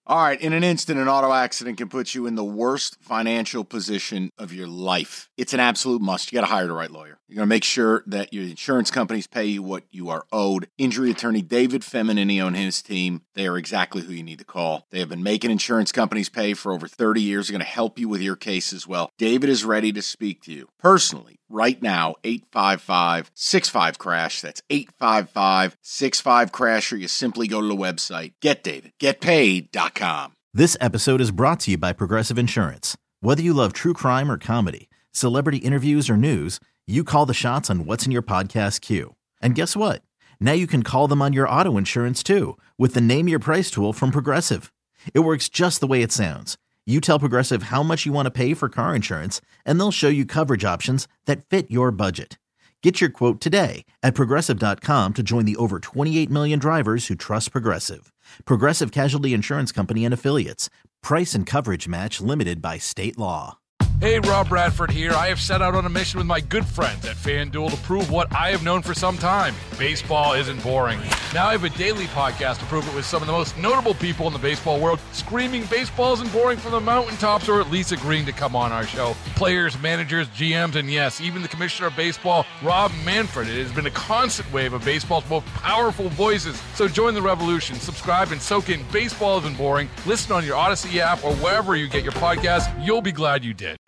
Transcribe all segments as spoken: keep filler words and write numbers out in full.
All right, in an instant, an auto accident can put you in the worst financial position of your life. It's an absolute must. You got to hire the right lawyer. You're going to make sure that your insurance companies pay you what you are owed. Injury attorney David Feminini and his team, they are exactly who you need to call. They have been making insurance companies pay for over thirty years. They're going to help you with your case as well. David is ready to speak to you personally right now. eight five five, six five, crash. That's eight five five, six five, crash, or you simply go to the website get david get paid dot com. This episode is brought to you by Progressive Insurance. Whether you love true crime or comedy, celebrity interviews or news, you call the shots on what's in your podcast queue. And guess what? Now you can call them on your auto insurance too with the Name Your Price tool from Progressive. It works just the way it sounds. You tell Progressive how much you want to pay for car insurance, and they'll show you coverage options that fit your budget. Get your quote today at Progressive dot com to join the over twenty-eight million drivers who trust Progressive. Progressive Casualty Insurance Company and Affiliates. Price and coverage match limited by state law. Hey, Rob Bradford here. I have set out on a mission with my good friends at FanDuel to prove what I have known for some time. Baseball isn't boring. Now I have a daily podcast to prove it with some of the most notable people in the baseball world, screaming baseball isn't boring from the mountaintops, or at least agreeing to come on our show. Players, managers, G Ms, and yes, even the commissioner of baseball, Rob Manfred. It has been a constant wave of baseball's most powerful voices. So join the revolution. Subscribe and soak in Baseball Isn't Boring. Listen on your Odyssey app or wherever you get your podcast. You'll be glad you did.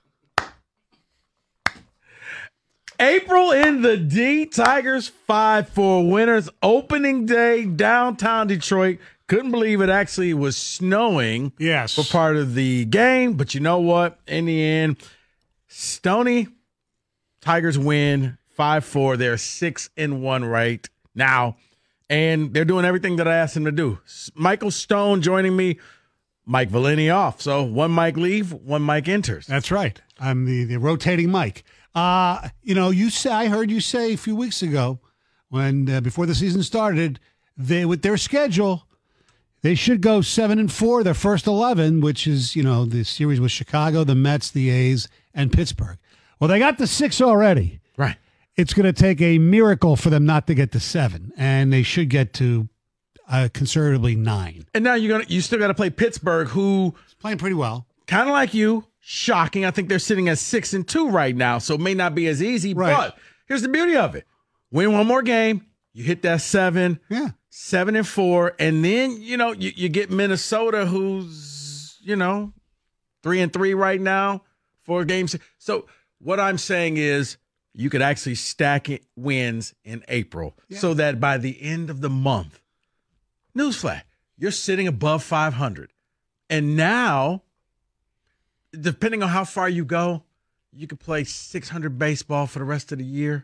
April in the D, Tigers five four winners. Opening day, downtown Detroit. Couldn't believe it actually was snowing yes. for part of the game. But you know what? In the end, Stoney, Tigers win five four. They're six and one right now. And they're doing everything that I asked them to do. Michael Stone joining me. Mike Valeni off. So one mic leave, one mic enters. That's right. I'm the, the rotating mic. Uh, you know, you say, I heard you say a few weeks ago when, uh, before the season started, they, with their schedule, they should go seven and four, their first eleven, which is, you know, the series with Chicago, the Mets, the A's, and Pittsburgh. Well, they got the six already. Right. It's going to take a miracle for them not to get to seven, and they should get to uh, conservatively nine. And now you're gonna, you still got to play Pittsburgh, who is playing pretty well. Kind of like you. Shocking. I think they're sitting at six and two right now, so it may not be as easy. Right. But here's the beauty of it: win one more game, you hit that seven, yeah, seven and four, and then you know you, you get Minnesota, who's you know three and three right now, four games. So what I'm saying is, you could actually stack it wins in April, yeah. so that by the end of the month, newsflash, you're sitting above five hundred, and now, depending on how far you go, you could play six hundred baseball for the rest of the year.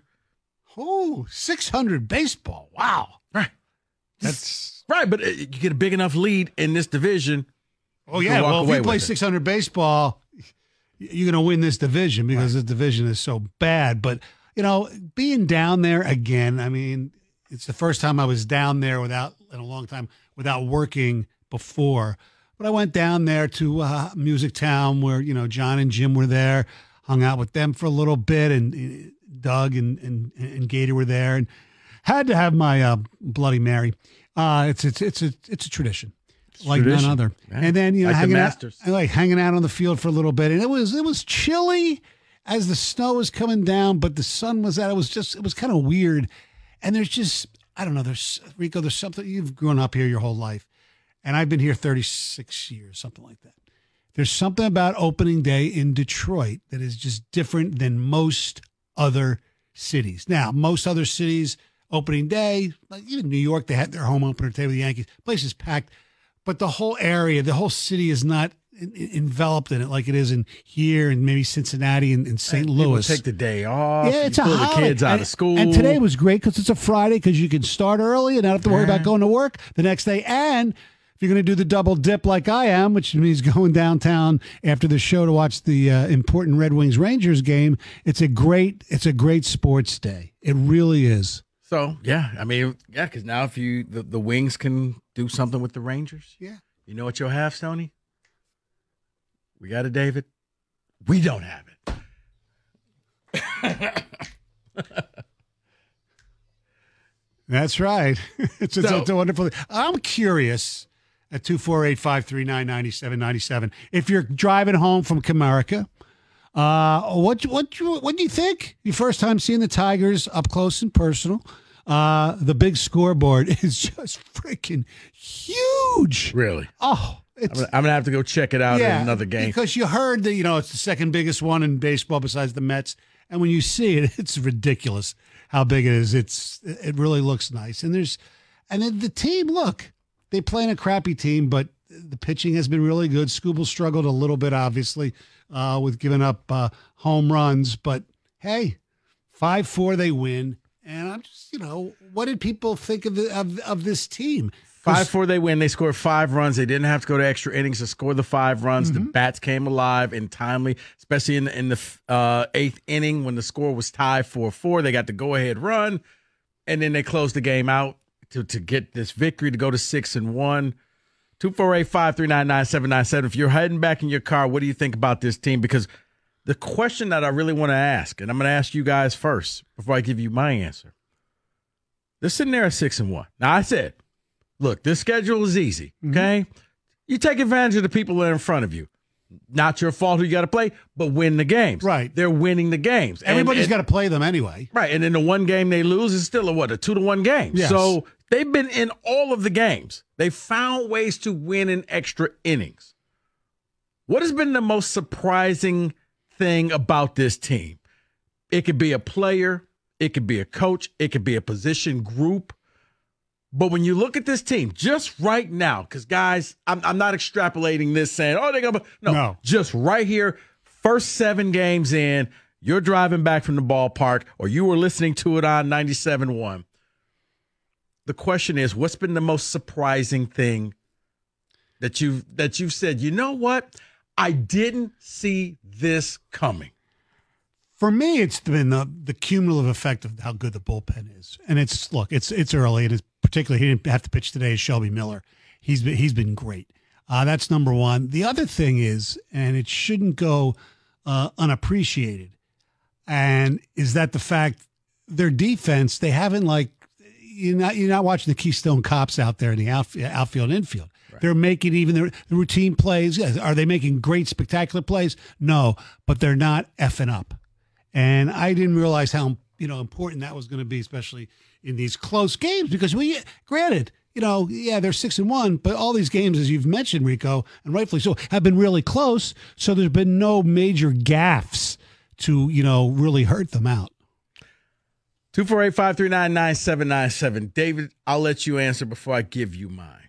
Oh, six hundred baseball. Wow. Right. That's right, but you get a big enough lead in this division. Oh, yeah. Well, if you play six hundred baseball, you're going to win this division because right. this division is so bad. But, you know, being down there again, I mean, it's the first time I was down there without, in a long time, without working before. But I went down there to uh, Music Town where, you know, John and Jim were there, hung out with them for a little bit, and uh, Doug and, and and Gator were there, and had to have my uh, Bloody Mary. Uh, it's it's it's a it's a tradition, it's like tradition. none other. Right. And then you know, like hanging the Masters. out, like hanging out on the field for a little bit, and it was it was chilly as the snow was coming down, but the sun was out. It was just it was kind of weird, and there's just I don't know. There's Rico. There's something you've grown up here your whole life. And I've been here thirty-six years, something like that. There's something about opening day in Detroit that is just different than most other cities. Now, most other cities, opening day, like even New York, they had their home opener today with the Yankees. Place is packed. But the whole area, the whole city is not in, in, enveloped in it like it is in here and maybe Cincinnati and, and Saint Louis. People take the day off. Yeah, it's a pull holiday. the kids out and, of school. And today was great because it's a Friday because you can start early and not have to worry about going to work the next day. And if you're going to do the double dip like I am, which means going downtown after the show to watch the uh, important Red Wings Rangers game, it's a great it's a great sports day. It really is. So yeah, I mean, yeah, because now if you the, the Wings can do something with the Rangers, yeah, you know what you'll have, Stoney? We got it, David. We don't have it. That's right. It's, it's, so, it's a wonderful. I'm curious. at two four eight, five three nine, nine seven nine seven. If you're driving home from Comerica, uh, what what you, what do you think? Your first time seeing the Tigers up close and personal. Uh, the big scoreboard is just freaking huge. Really? Oh, I'm gonna, I'm gonna have to go check it out yeah, in another game. Because you heard that, you know, it's the second biggest one in baseball besides the Mets. And when you see it, it's ridiculous how big it is. It's it really looks nice. And there's and then the team, look, they play in a crappy team, but the pitching has been really good. Skubal struggled a little bit, obviously, uh, with giving up uh, home runs. But hey, five four they win. And I'm just, you know, what did people think of the, of, of this team? Five four they win. They scored five runs. They didn't have to go to extra innings to score the five runs. Mm-hmm. The bats came alive and timely, especially in the, in the uh, eighth inning when the score was tied four four. They got the go-ahead run, and then they closed the game out to, to get this victory to go to six and one. two four eight, five three nine, nine seven nine seven. If you're heading back in your car, what do you think about this team? Because the question that I really want to ask, and I'm going to ask you guys first before I give you my answer. They're sitting there at six and one. Now, I said, look, this schedule is easy, okay? Mm-hmm. You take advantage of the people that are in front of you. Not your fault who you got to play, but win the games. Right. They're winning the games. Everybody's got to play them anyway. Right, and then the one game they lose is still a, what, a two to one game. Yes. So they've been in all of the games. They found ways to win in extra innings. What has been the most surprising thing about this team? It could be a player. It could be a coach. It could be a position group. But when you look at this team, just right now, because, guys, I'm, I'm not extrapolating this saying, oh, they're going to – no, no, just right here, first seven games in, you're driving back from the ballpark or you were listening to it on ninety-seven point one. The question is, what's been the most surprising thing that you've, that you've said, you know what, I didn't see this coming? For me, it's been the, the cumulative effect of how good the bullpen is. And it's, look, it's it's early. It is particularly, he didn't have to pitch today, is Shelby Miller. He's been, he's been great. Uh, that's number one. The other thing is, and it shouldn't go uh, unappreciated, and is that the fact their defense, they haven't like, you're not, you're not watching the Keystone Cops out there in the outfield, outfield and infield. Right. They're making even the, the routine plays. Are they making great, spectacular plays? No, but they're not effing up. And I didn't realize how, you know, important that was going to be, especially in these close games, because we, granted, you know, yeah, they're six and one, but all these games, as you've mentioned, Rico, and rightfully so, have been really close. So there's been no major gaffes to, you know, really hurt them out. two four eight, five three nine, nine seven nine seven. David, I'll let you answer before I give you mine.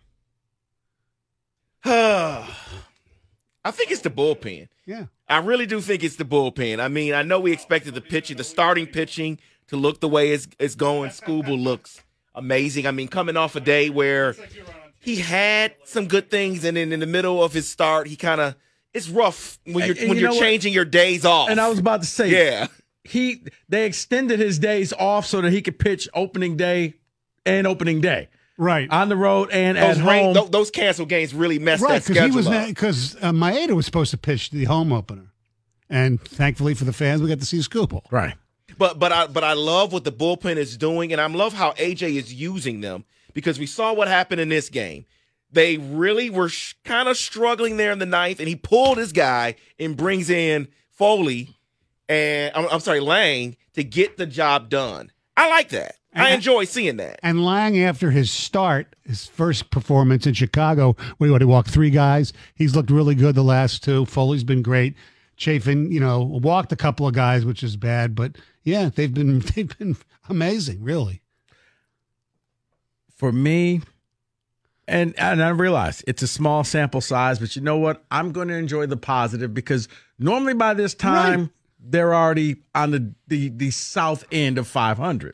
I think it's the bullpen. Yeah. I really do think it's the bullpen. I mean, I know we expected the pitching, the starting pitching to look the way it's, it's going. Skubal looks amazing. I mean, coming off a day where he had some good things, and then in the middle of his start, he kind of – it's rough when you're, and, when you you're changing what? your days off. And I was about to say, yeah. he they extended his days off so that he could pitch opening day and opening day. Right. On the road and those at rain, home. Those, those canceled games really messed right, that schedule he was up. Because uh, Maeda was supposed to pitch the home opener. And thankfully for the fans, we got to see Skubal. Right. But but I but I love what the bullpen is doing, and I love how A J is using them, because we saw what happened in this game. They really were sh- kind of struggling there in the ninth, and he pulled his guy and brings in Foley and I'm, I'm sorry, Lang to get the job done. I like that. I enjoy seeing that. And Lang, after his start, his first performance in Chicago, where he walked three guys, he's looked really good the last two. Foley's been great. Chafin, you know, walked a couple of guys, which is bad, but yeah, they've been they've been amazing, really. For me, and and I realize it's a small sample size, but you know what? I'm going to enjoy the positive, because normally by this time right. they're already on the, the the south end of five hundred.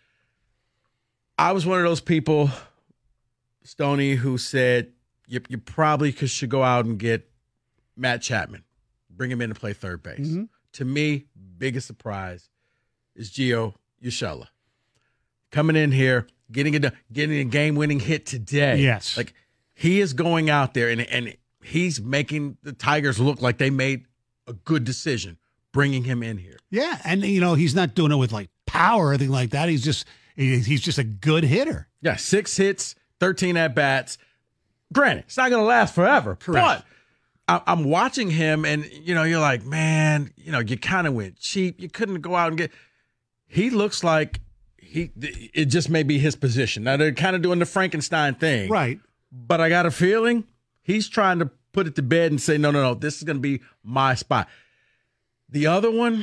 I was one of those people, Stoney, who said you, you probably could, should go out and get Matt Chapman, bring him in to play third base. Mm-hmm. To me, biggest surprise is Gio Urshela coming in here, getting a getting a game-winning hit today. Yes, like he is going out there and and he's making the Tigers look like they made a good decision bringing him in here. Yeah, and you know he's not doing it with like power or anything like that. He's just he's just a good hitter. Yeah, six hits, thirteen at bats. Granted, it's not going to last forever. Correct. But I, I'm watching him, and, you know, you're like, man, you know, you kind of went cheap. You couldn't go out and get – he looks like he. It just may be his position. Now, they're kind of doing the Frankenstein thing. Right. But I got a feeling he's trying to put it to bed and say, no, no, no, this is going to be my spot. The other one,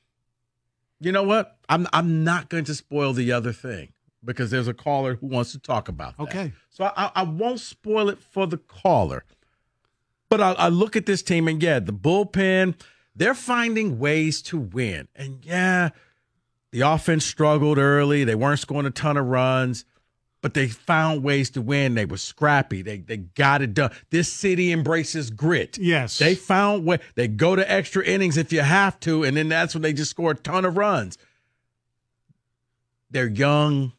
you know what? I'm I'm not going to spoil the other thing because there's a caller who wants to talk about that. Okay. So I, I won't spoil it for the caller. But I, I look at this team, and, yeah, the bullpen, they're finding ways to win. And, yeah, the offense struggled early. They weren't scoring a ton of runs. But they found ways to win. They were scrappy. They they got it done. This city embraces grit. Yes. They found way. They go to extra innings if you have to, and then that's when they just score a ton of runs. They're young.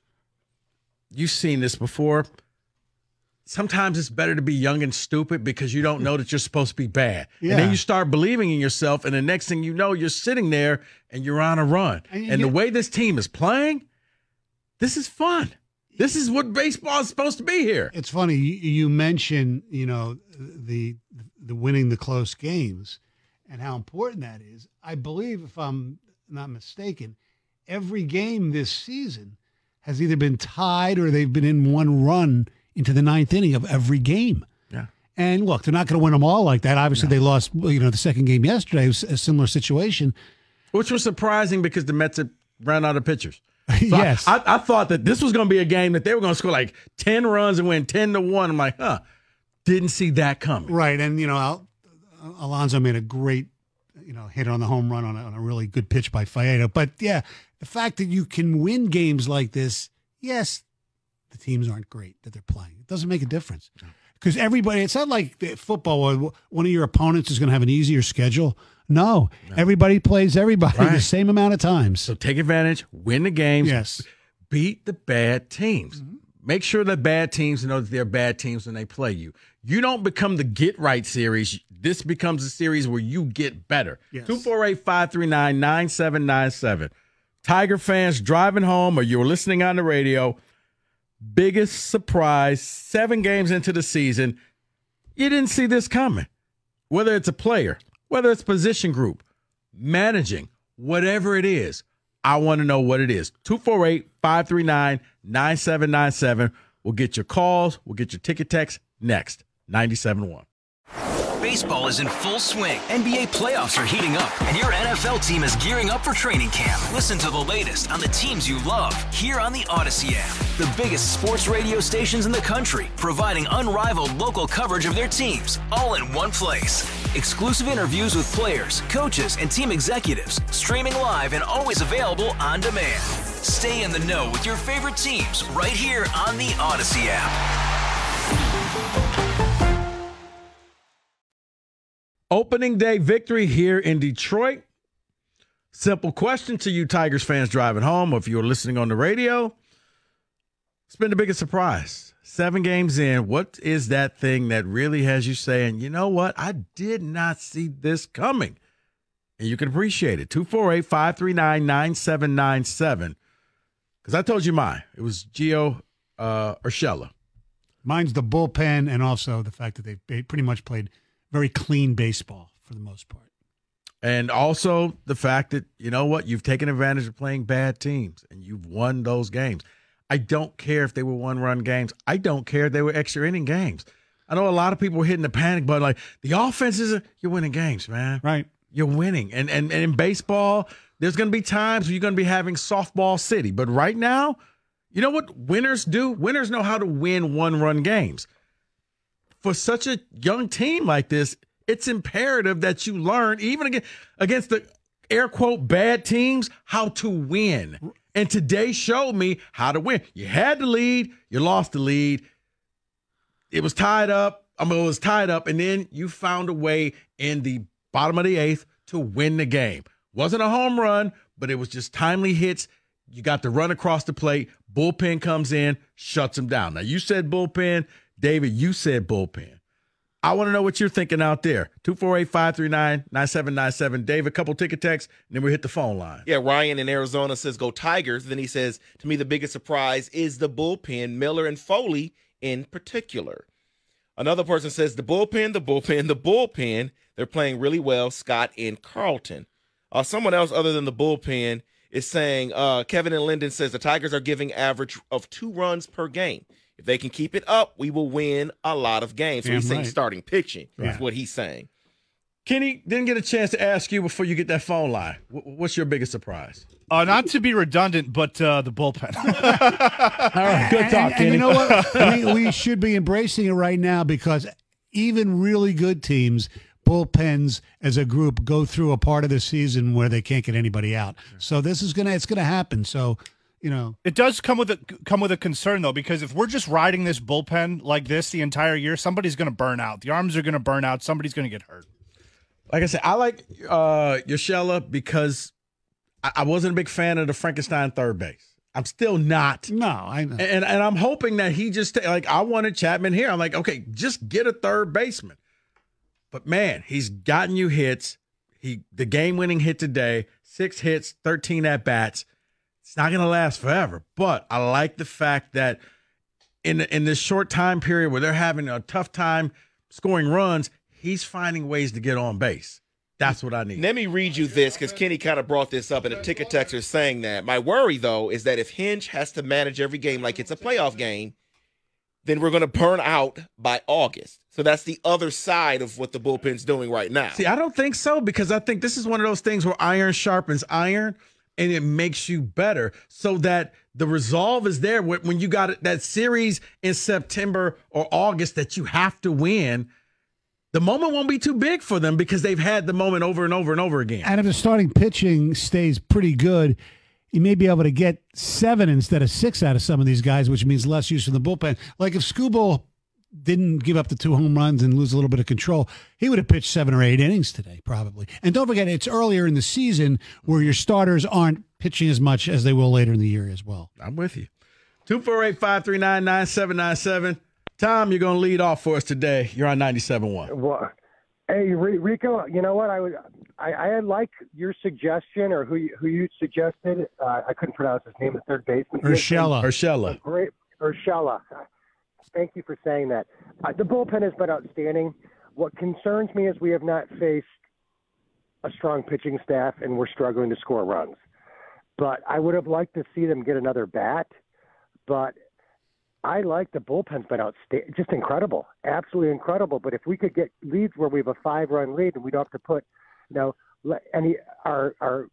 You've seen this before. Sometimes it's better to be young and stupid because you don't know that you're supposed to be bad. Yeah. And then you start believing in yourself, and the next thing you know, you're sitting there and you're on a run. And And, you- the way this team is playing, this is fun. This is what baseball is supposed to be here. It's funny you, you mentioned, you know, the the winning the close games and how important that is. I believe, if I'm not mistaken, every game this season has either been tied or they've been in one run into the ninth inning of every game. Yeah. And look, they're not going to win them all like that. Obviously, they lost, you know, the second game yesterday. It was a similar situation. Which was surprising because the Mets had ran out of pitchers. So Yes. I, I, I thought that this was going to be a game that they were going to score like ten runs and win ten to one. I'm like, huh, didn't see that coming. Right. And, you know, Al- Alonso made a great, you know, hit on the home run on a, on a really good pitch by Faedo. But, yeah, the fact that you can win games like this, yes, the teams aren't great that they're playing. It doesn't make a difference. Because everybody, it's not like the football where one of your opponents is going to have an easier schedule. No, no. Everybody plays everybody Right. the same amount of times. So take advantage, win the games, Yes. beat the bad teams. Mm-hmm. Make sure that bad teams know that they're bad teams when they play you. You don't become the get right series. This becomes a series where you get better. Yes. two four eight, five three nine, nine seven nine seven. Tiger fans driving home or you're listening on the radio, biggest surprise, seven games into the season, you didn't see this coming. Whether it's a player, whether it's position group, managing, whatever it is, I want to know what it is. two four eight, five three nine, nine seven nine seven. We'll get your calls. We'll get your ticket text next. ninety-seven point one. Baseball is in full swing. N B A playoffs are heating up, and your N F L team is gearing up for training camp. Listen to the latest on the teams you love here on the Odyssey app. The biggest sports radio stations in the country, providing unrivaled local coverage of their teams, all in one place. Exclusive interviews with players, coaches, and team executives, streaming live and always available on demand. Stay in the know with your favorite teams right here on the Odyssey app. Opening day victory here in Detroit. Simple question to you Tigers fans driving home, or if you're listening on the radio. It's been the biggest surprise. Seven games in, what is that thing that really has you saying, you know what, I did not see this coming? And you can appreciate it. two four eight, five three nine, nine seven nine seven. Because I told you mine. It was Gio uh, Urshela. Mine's the bullpen and also the fact that they've pretty much played very clean baseball for the most part. And also the fact that, you know what, you've taken advantage of playing bad teams and you've won those games. I don't care if they were one-run games. I don't care if they were extra inning games. I know a lot of people were hitting the panic button like, the offense is – you're winning games, man. Right. You're winning. And, and, and in baseball, there's going to be times where you're going to be having softball city. But right now, you know what winners do? Winners know how to win one-run games. For such a young team like this, it's imperative that you learn, even against, against the air quote bad teams, how to win. And today showed me how to win. You had the lead, you lost the lead. It was tied up. I mean, it was tied up, and then you found a way in the bottom of the eighth to win the game. Wasn't a home run, but it was just timely hits. You got the run across the plate. Bullpen comes in, shuts them down. Now, you said bullpen. David, you said bullpen. I want to know what you're thinking out there. two four eight, five three nine, nine seven nine seven. Dave, a couple ticket texts, and then we'll hit the phone line. Yeah, Ryan in Arizona says, go Tigers. Then he says, to me, the biggest surprise is the bullpen, Miller and Foley in particular. Another person says the bullpen, the bullpen, the bullpen. They're playing really well, Scott in Carlton. Uh, someone else other than the bullpen is saying, uh, Kevin and Linden says the Tigers are giving average of two runs per game. If they can keep it up, we will win a lot of games. So Damn he's saying right. starting pitching Right. is what he's saying. Kenny, didn't get a chance to ask you before you get that phone line. W- What's your biggest surprise? Uh, not to be redundant, but uh, the bullpen. All right, good talk, and, Kenny. and you know what? we, we should be embracing it right now because even really good teams, bullpens as a group, go through a part of the season where they can't get anybody out. So this is gonna it's gonna happen. So you know, It does come with a come with a concern though, because if we're just riding this bullpen like this the entire year, somebody's going to burn out. The arms are going to burn out. Somebody's going to get hurt. Like I said, I like uh, Urshela because I-, I wasn't a big fan of the Frankenstein third base. I'm still not. no, I know. And and I'm hoping that he just like I wanted Chapman here. I'm like, okay, just get a third baseman. But man, he's gotten you hits. He the game winning hit today, six hits, thirteen at bats. It's not gonna last forever. But I like the fact that in in this short time period where they're having a tough time scoring runs, he's finding ways to get on base. That's what I need. Let me read you this because Kenny kind of brought this up, and a ticket texter is saying that. My worry, though, is that if Hinch has to manage every game like it's a playoff game, then we're going to burn out by August. So that's the other side of what the bullpen's doing right now. See, I don't think so because I think this is one of those things where iron sharpens iron and it makes you better so that the resolve is there when you got that series in September or August that you have to win. The moment won't be too big for them because they've had the moment over and over and over again. And if the starting pitching stays pretty good, you may be able to get seven instead of six out of some of these guys, which means less use from the bullpen. Like if Skubal didn't give up the two home runs and lose a little bit of control, he would have pitched seven or eight innings today, probably. And don't forget, it's earlier in the season where your starters aren't pitching as much as they will later in the year as well. I'm with you. two four eight, five three nine, nine seven nine seven. Tom, you're going to lead off for us today. You're on ninety-seven point one. Well, hey, Rico, you know what? I would, I, I like your suggestion, or who you, who you suggested. Uh, I couldn't pronounce his name, the third baseman. Urshela. Urshela. Great, Urshela. Thank you for saying that. Uh, the bullpen has been outstanding. What concerns me is we have not faced a strong pitching staff, and we're struggling to score runs. But I would have liked to see them get another bat. But I like the bullpen's been outstanding, just incredible, absolutely incredible. But if we could get leads where we have a five-run lead and we don't have to put, you know, any our our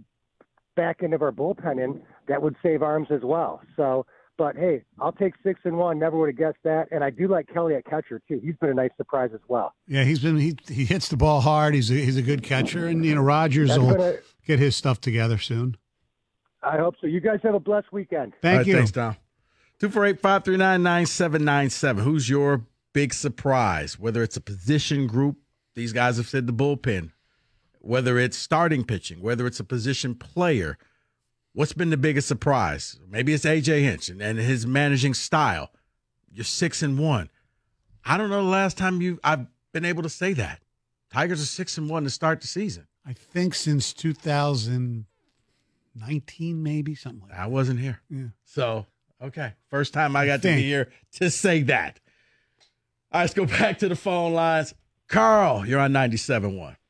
back end of our bullpen in, that would save arms as well. So, but hey, I'll take six and one. Never would have guessed that. And I do like Kelly at catcher too. He's been a nice surprise as well. Yeah, he's been he he hits the ball hard. He's a, he's a good catcher, and you know Rogers That's will gonna- get his stuff together soon. I hope so. You guys have a blessed weekend. Thank All right, you. Thanks, Tom. two four eight, five three nine, nine seven nine seven. Who's your big surprise? Whether it's a position group, these guys have said the bullpen, whether it's starting pitching, whether it's a position player. What's been the biggest surprise? Maybe it's A J Hinch and, and his managing style. You're six and one. I don't know the last time you I've been able to say that. Tigers are six and one to start the season. I think since two thousand nineteen, maybe something like that. I wasn't here. Yeah. So, okay. First time I got to think. be here to say that. All right, let's go back to the phone lines. Carl, you're on ninety-seven point one.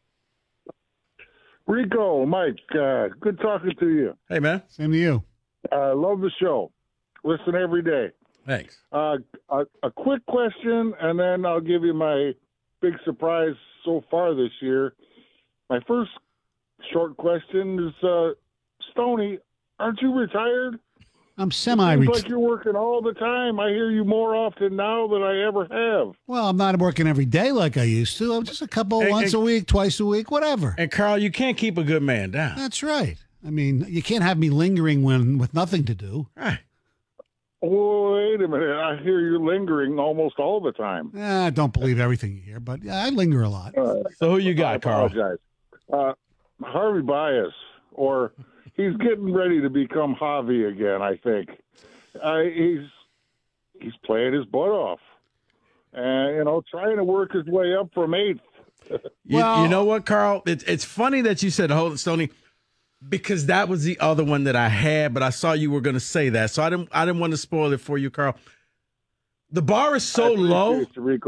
Rico, Mike, uh, good talking to you. Hey, man. Same to you. I uh, love the show. Listen every day. Thanks. Uh, a, a quick question, and then I'll give you my big surprise so far this year. My first short question is, uh, Stoney, aren't you retired? I'm Seems semi-retired. like you're working all the time. I hear you more often now than I ever have. Well, I'm not working every day like I used to. I'm just a couple Hey, once hey. a week, twice a week, whatever. And, Carl, you can't keep a good man down. That's right. I mean, you can't have me lingering when with nothing to do. Right. Oh, wait a minute. I hear you lingering almost all the time. Eh, I don't believe everything you hear, but yeah, I linger a lot. Uh, So who you I got, Carl? apologize. Uh, Harvey Bias, or he's getting ready to become Javi again, I think. Uh, he's he's playing his butt off, and you know, trying to work his way up from eighth. You, Well- you know what, Carl? It's it's funny that you said hold it, Stoney, because that was the other one that I had, but I saw you were going to say that, so I didn't I didn't want to spoil it for you, Carl. The bar is so I appreciate low. you, Rico.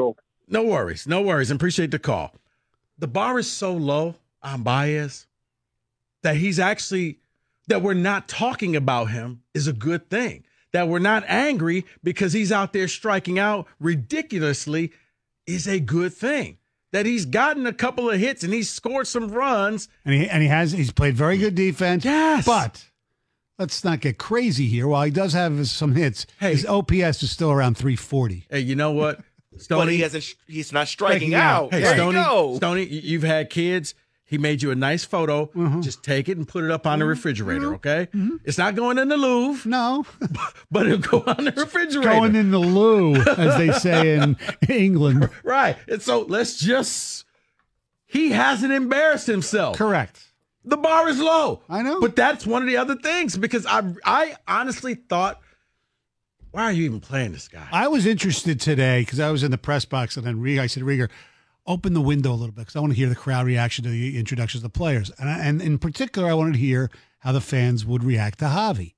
No worries. No worries. Appreciate the call. The bar is so low on Baez that he's actually, that we're not talking about him is a good thing. That we're not angry because he's out there striking out ridiculously is a good thing. That he's gotten a couple of hits and he's scored some runs. And he and he has he's played very good defense. Yes. But let's not get crazy here. While he does have some hits, hey, his O P S is still around three forty. Hey, you know what? Stoney, but he hasn't. He's not striking, striking out. out. Hey, there Stoney, you go. Stoney, you've had kids. He made you a nice photo. Mm-hmm. Just take it and put it up on the refrigerator, okay? Mm-hmm. It's not going in the Louvre. No. But it'll go on the refrigerator. Going in the loo, as they say in England. Right. And so let's just, he hasn't embarrassed himself. Correct. The bar is low. I know. But that's one of the other things because I, I honestly thought, why are you even playing this guy? I was interested today because I was in the press box and then Rieger, I said, Rieger, open the window a little bit because I want to hear the crowd reaction to the introductions of the players. And, I, and in particular, I wanted to hear how the fans would react to Javi.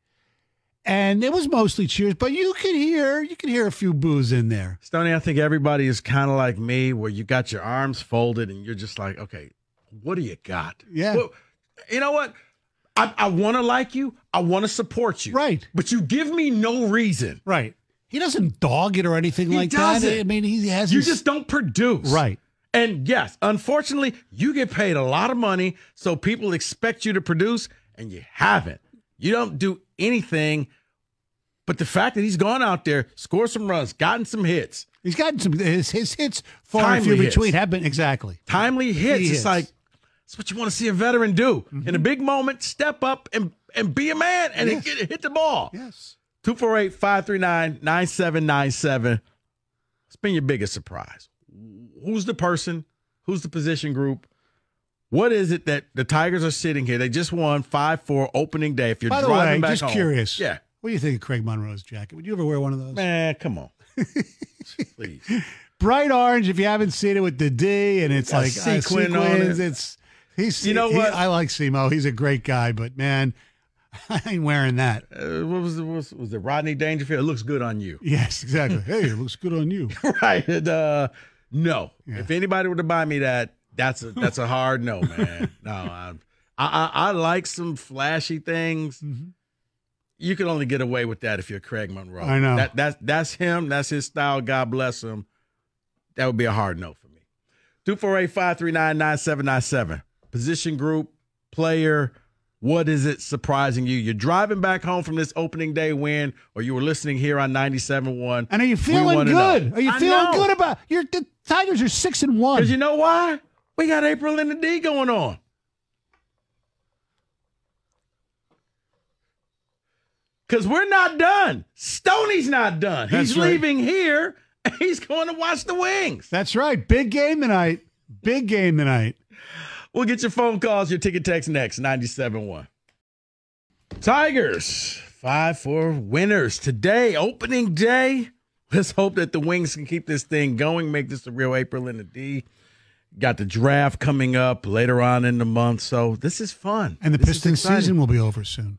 And it was mostly cheers, but you could hear you could hear a few boos in there. Stoney, I think everybody is kind of like me where you got your arms folded and you're just like, okay, what do you got? Yeah. Well, you know what? I, I want to like you. I want to support you. Right. But you give me no reason. Right. He doesn't dog it or anything he like doesn't. that. I mean, he has. You his... just don't produce. Right. And yes, unfortunately, you get paid a lot of money, so people expect you to produce, and you haven't. You don't do anything. But the fact that he's gone out there, scored some runs, gotten some hits. He's gotten some his, his hits far and Timely few hits. between have been exactly. Timely hits. He it's hits. like it's what you want to see a veteran do. Mm-hmm. In a big moment, step up and, and be a man and Yes. hit, hit the ball. Yes. two four eight, five three nine, nine seven nine seven. It's been your biggest surprise. Who's the person? Who's the position group? What is it that the Tigers are sitting here? They just won five four opening day. If you're By the driving way, back just home, curious. Yeah. What do you think of Craig Monroe's jacket? Would you ever wear one of those? Man, come on. Please. Bright orange, if you haven't seen it with the D, and it's Got like uh, sequin on sequins. it. It's he's. You know he- what? I like Simo. He's a great guy, but man, I ain't wearing that. Uh, what was it? Was, was it Rodney Dangerfield? It looks good on you. Yes, exactly. Hey, it looks good on you. Right. And, uh, no. Yeah. If anybody were to buy me that, that's a that's a hard no, man. No, I, I I I like some flashy things. Mm-hmm. You can only get away with that if you're Craig Monroe. I know. That that's that's him. That's his style. God bless him. That would be a hard no for me. two four eight, five three nine, nine seven nine seven. Position group, player. What is it surprising you? You're driving back home from this opening day win, or you were listening here on ninety-seven point one. And are you We feeling wanna good? know. Are you I feeling know. good about your the Tigers are six and one? Because you know why? We got April and the D going on. Because we're not done. Stoney's not done. That's He's right. leaving here, and he's going to watch the Wings. That's right. Big game tonight. Big game tonight. We'll get your phone calls, your ticket text next, ninety-seven point one. Tigers, five four winners today, opening day. Let's hope that the Wings can keep this thing going, make this a real April in the D. Got the draft coming up later on in the month, so this is fun. And the This is Pistons exciting. season will be over soon.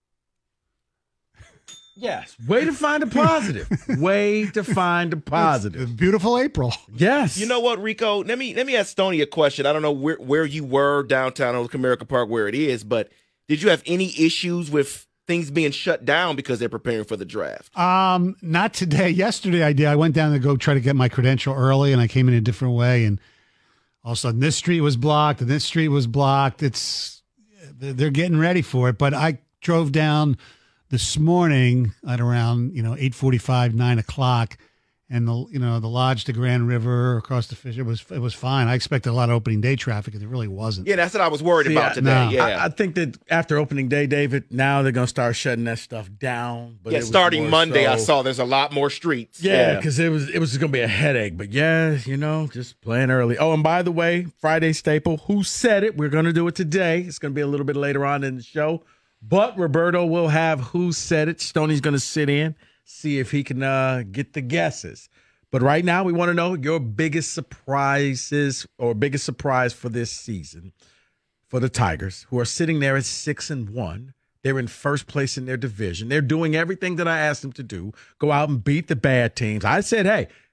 Yes. Way to find a positive. Way to find a It's a positive. beautiful April. Yes. You know what, Rico? Let me let me ask Stoney a question. I don't know where, where you were downtown on Comerica Park, where it is, but did you have any issues with things being shut down because they're preparing for the draft? Um, not today. Yesterday I did. I went down to go try to get my credential early, and I came in a different way, and all of a sudden this street was blocked and this street was blocked. It's they're getting ready for it. But I drove down this morning at around, you know, eight forty-five, nine o'clock, and the, you know, the lodge to Grand River across the Fisher was, it was fine. I expected a lot of opening day traffic, and it really wasn't. Yeah, that's what I was worried See, about I- today. no. yeah. I, I think that after opening day, David, now they're going to start shutting that stuff down. But yeah, it was starting more Monday, I so- saw there's a lot more streets. Yeah, because it was it was going to be a headache. But yeah, you know, just playing early. Oh, and by the way, Friday staple, who said it? We're going to do it today. It's going to be a little bit later on in the show. But Roberto will have who said it. Stoney's going to sit in, see if he can uh, get the guesses. But right now, we want to know your biggest surprises or biggest surprise for this season for the Tigers, who are sitting there at six and one. They're in first place in their division. They're doing everything that I asked them to do. Go out and beat the bad teams. I said, hey,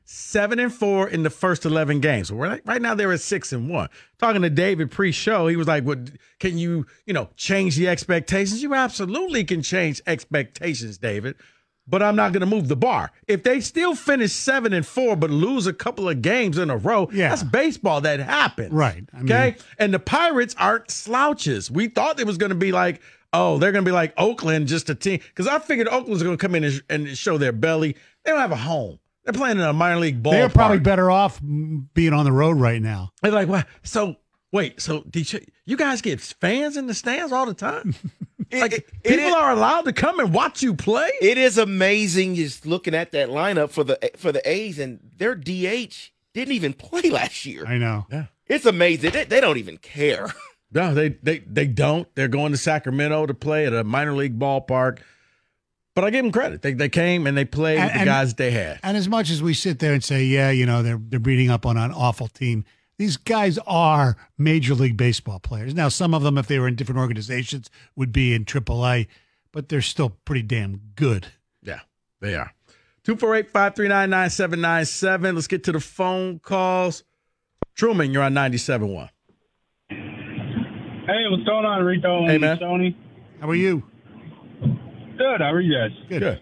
seven and four in the first eleven games. So right, right now they're at six and one. Talking to David pre-show, he was like, "What can you, you know, change the expectations?" You absolutely can change expectations, David. But I'm not going to move the bar. If they still finish seven and four, but lose a couple of games in a row, yeah. that's baseball. That happens, right? I mean, okay. And the Pirates aren't slouches. We thought it was going to be like, oh, they're going to be like Oakland, just a team. Because I figured Oakland's going to come in and, and show their belly. They don't have a home. They're playing in a minor league ballpark. They're probably better off being on the road right now. They're like, well, so wait, so did you, you guys get fans in the stands all the time? Like, it, it, people it, are allowed to come and watch you play? It is amazing just looking at that lineup for the for the A's, and their D H didn't even play last year. I know. Yeah. It's amazing. They, they don't even care. No, they, they, they don't. They're going to Sacramento to play at a minor league ballpark. But I give them credit. They they came and they played and, with the and, guys they had. And as much as we sit there and say, yeah, you know, they're they're beating up on an awful team, these guys are Major League Baseball players. Now, some of them, if they were in different organizations, would be in triple A, but they're still pretty damn good. Yeah, they are. two four eight, five three nine, nine seven nine seven. Let's get to the phone calls. Truman, you're on ninety-seven point one. Hey, what's going on, Rico and hey, man. Stoney? How are you? Good. How are you guys? Good. Good.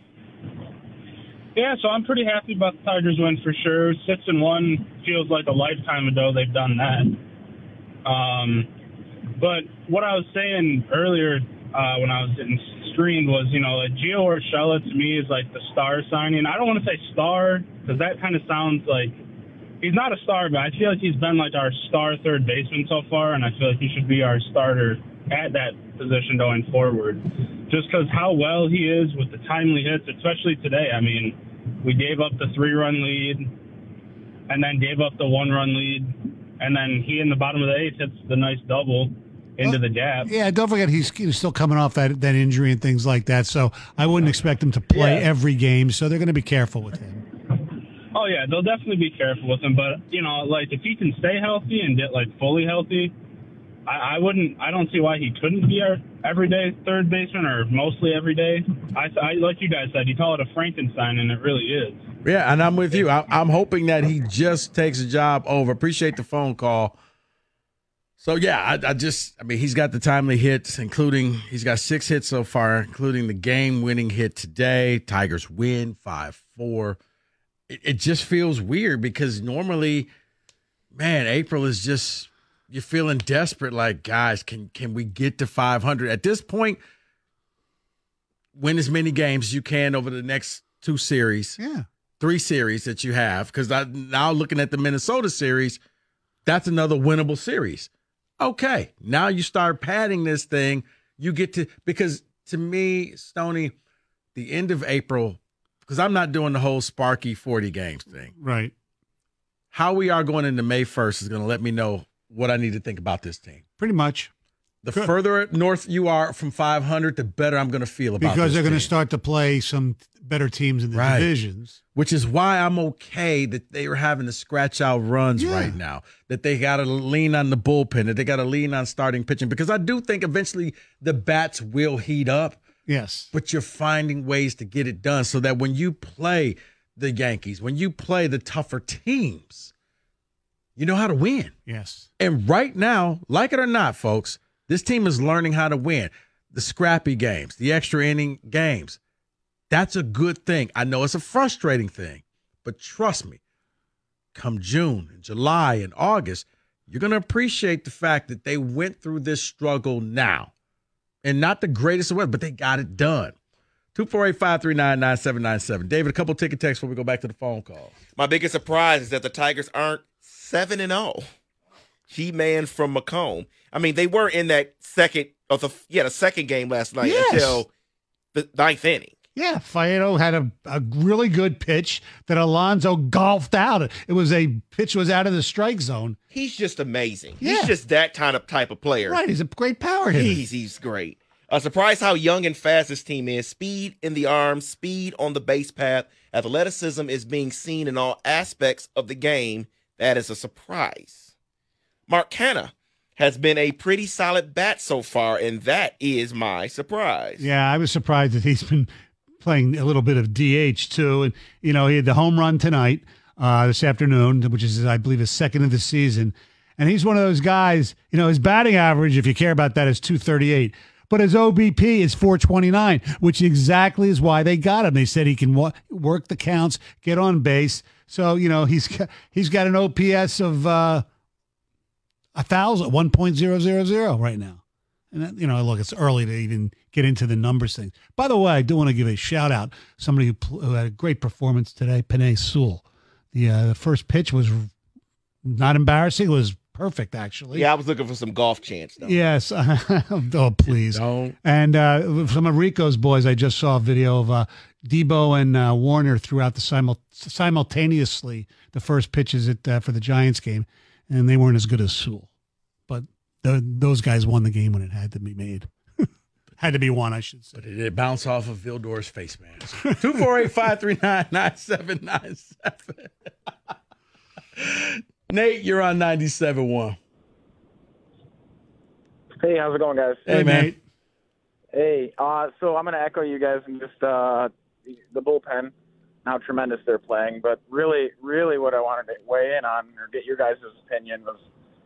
Yeah, so I'm pretty happy about the Tigers win for sure. Six and one feels like a lifetime ago they've done that. Um, but what I was saying earlier uh, when I was getting screened was, you know, like Gio Urshela to me is like the star signing. I don't want to say star because that kind of sounds like he's not a star, but I feel like he's been like our star third baseman so far, and I feel like he should be our starter at that position going forward. Just because how well he is with the timely hits, especially today. I mean, we gave up the three-run lead and then gave up the one-run lead, and then he in the bottom of the eighth hits the nice double into well, the gap. Yeah, don't forget he's, he's still coming off that, that injury and things like that, so I wouldn't expect him to play yeah. every game, so they're going to be careful with him. Oh, yeah, they'll definitely be careful with him, but, you know, like, if he can stay healthy and get, like, fully healthy, I, I wouldn't. I don't see why he couldn't be our everyday third baseman or mostly every day. I, I like you guys said, you call it a Frankenstein, and it really is. Yeah, and I'm with you. I, I'm hoping that he just takes a job over. Appreciate the phone call. So yeah, I, I just. I mean, he's got the timely hits, including he's got six hits so far, including the game-winning hit today. Tigers win five four. It, it just feels weird because normally, man, April is just. You're feeling desperate, like, guys, can can we get to five hundred? At this point, win as many games as you can over the next two series, yeah, three series that you have. Because now looking at the Minnesota series, that's another winnable series. Okay, now you start padding this thing. You get to – because to me, Stoney, the end of April – because I'm not doing the whole Sparky forty games thing. Right. How we are going into May first is going to let me know what I need to think about this team. Pretty much. The Good. further north you are from five hundred, the better I'm going to feel about because this they're going to team. start to play some better teams in the right. divisions. Which is why I'm okay that they are having to scratch out runs yeah. right now, that they got to lean on the bullpen, that they got to lean on starting pitching, because I do think eventually the bats will heat up. Yes. But you're finding ways to get it done so that when you play the Yankees, when you play the tougher teams, you know how to win. Yes. And right now, like it or not, folks, this team is learning how to win. The scrappy games, the extra inning games. That's a good thing. I know it's a frustrating thing, but trust me, come June and July and August, you're going to appreciate the fact that they went through this struggle now. And not the greatest of weather, but they got it done. two four eight, five three nine, nine seven nine seven. David, a couple ticket texts before we go back to the phone call. My biggest surprise is that the Tigers aren't seven and oh. He-Man from Macomb. I mean, they were in that second of the yeah the second game last night yes. until the ninth inning. Yeah, Faedo had a, a really good pitch that Alonso golfed out. It was a pitch was out of the strike zone. He's just amazing. Yeah. He's just that kind of type of player. Right, he's a great power hitter. He's he's great. Uh, surprised how young and fast this team is. Speed in the arms, speed on the base path. Athleticism is being seen in all aspects of the game. That is a surprise. Mark Canha has been a pretty solid bat so far, and that is my surprise. Yeah, I was surprised that he's been playing a little bit of D H too. And, you know, he had the home run tonight. uh, this afternoon, which is, I believe, his second of the season. And he's one of those guys, you know, his batting average, if you care about that, is two thirty-eight. But his O B P is four twenty-nine, which exactly is why they got him. They said he can wa- work the counts, get on base. So, you know, he's got, he's got an O P S of uh, one thousand, one point zero zero zero right now. And, that, you know, look, it's early to even get into the numbers thing. By the way, I do want to give a shout out somebody who, pl- who had a great performance today, Penei Sewell. The, uh, the first pitch was not embarrassing. It was perfect, actually. Yeah, I was looking for some golf chants, though. Yes. Oh, please. Don't. And uh, some of Rico's boys, I just saw a video of uh, Debo and uh, Warner throughout the simul- simultaneously the first pitches at, uh, for the Giants game, and they weren't as good as Sewell. But the, those guys won the game when it had to be made. Had to be won, I should say. But it did bounce off of Vildor's face mask. two four eight, five three nine, nine seven nine seven. Nate, you're on ninety-seven one. Hey, how's it going, guys? Hey, man. Nate. Hey, uh, so I'm going to echo you guys and just uh, the bullpen, how tremendous they're playing. But really, really what I wanted to weigh in on or get your guys' opinion was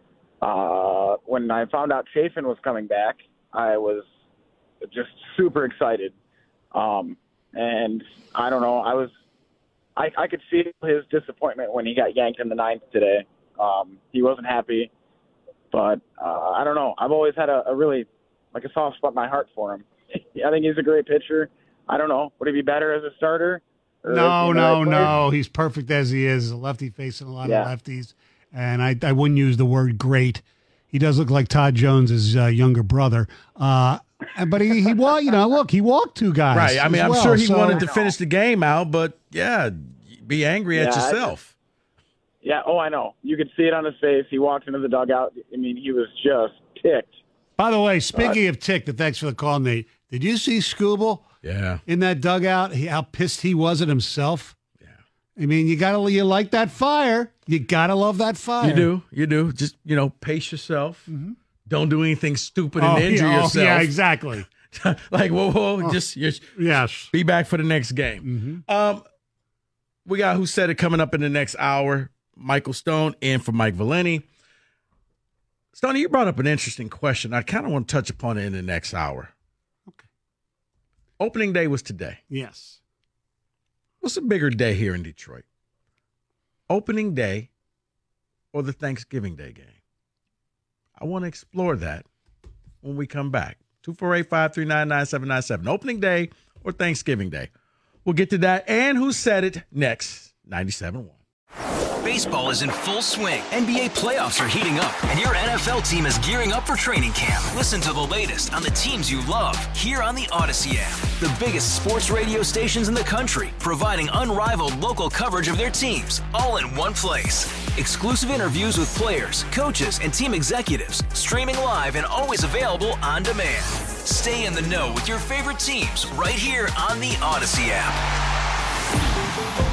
uh, when I found out Chafin was coming back, I was just super excited. Um, and I don't know, I was I, I could feel his disappointment when he got yanked in the ninth today. Um, he wasn't happy, but uh, I don't know. I've always had a, a really, like a soft spot in my heart for him. I think he's a great pitcher. I don't know. Would he be better as a starter? Or No, no, right no. He's perfect as he is. A lefty facing a lot Yeah. of lefties. And I, I wouldn't use the word great. He does look like Todd Jones' uh, younger brother. Uh, but he, he walked, you know, look, he walked two guys. Right. I mean, as I'm well, sure he so- wanted to finish the game out, but yeah, be angry at Yeah, I yourself. Yeah, oh, I know. You could see it on his face. He walked into the dugout. I mean, he was just ticked. By the way, speaking of ticked, and thanks for the call, Nate. Did you see Scooble Yeah. in that dugout? He, how pissed he was at himself. Yeah. I mean, you gotta you like that fire. You gotta love that fire. You do. You do. Just, you know, pace yourself. Don't do anything stupid and Oh, injure yeah, oh, yourself. yeah, exactly. Like, whoa, whoa, just you're, Yes. be back for the next game. Um, we got Who Said It coming up in the next hour. Michael Stone in for Mike Valeni. Stoney, you brought up an interesting question. I kind of want to touch upon it in the next hour. Okay. Opening day was today. Yes. What's a bigger day here in Detroit? Opening day or the Thanksgiving Day game? I want to explore that when we come back. two four eight, five three nine, nine seven nine seven. Opening day or Thanksgiving Day? We'll get to that and Who Said It next. ninety-seven point one. Baseball is in full swing. N B A playoffs are heating up, and your N F L team is gearing up for training camp. Listen to the latest on the teams you love here on the Odyssey app. The biggest sports radio stations in the country, providing unrivaled local coverage of their teams, all in one place. Exclusive interviews with players, coaches, and team executives, streaming live and always available on demand. Stay in the know with your favorite teams right here on the Odyssey app.